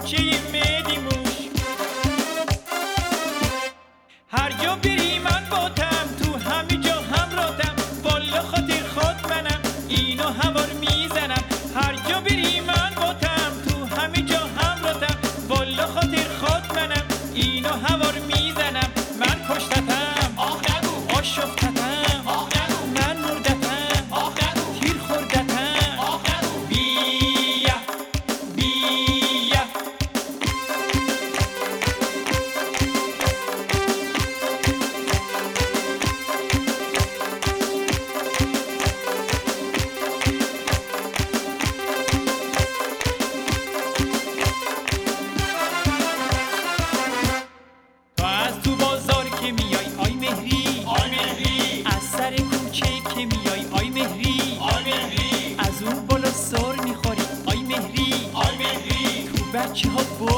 کوچه مهدی موش. هر جا بری من باتم، تو همه جا همراهتم، والا خاطر خود منم اینو هوار میزنم. هر جا بری من باتم، تو همه جا همراهتم، والا خاطر خود منم اینو هوار میزنم. من کشتتم آشفتتم، من مردتم تیر خوردتم. بیا بیا تو از تو بازار که میای آی مهری، از سر کوچه که میای آی مهری، از اون بالا سر میخوری آی مهری، تو بچه ها